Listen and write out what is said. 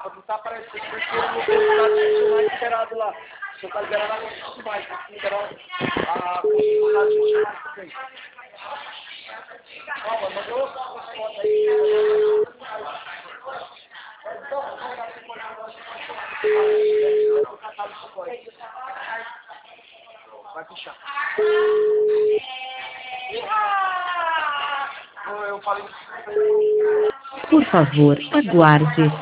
mapa, não tá aparecendo, porque eu não tenho mais liberado lá. Você tá liberando a mais, tá liberando a possibilidade de mais também. Ó, mano, mandou as fotos aí. Vai fechar. Eu falei. Por favor, aguarde.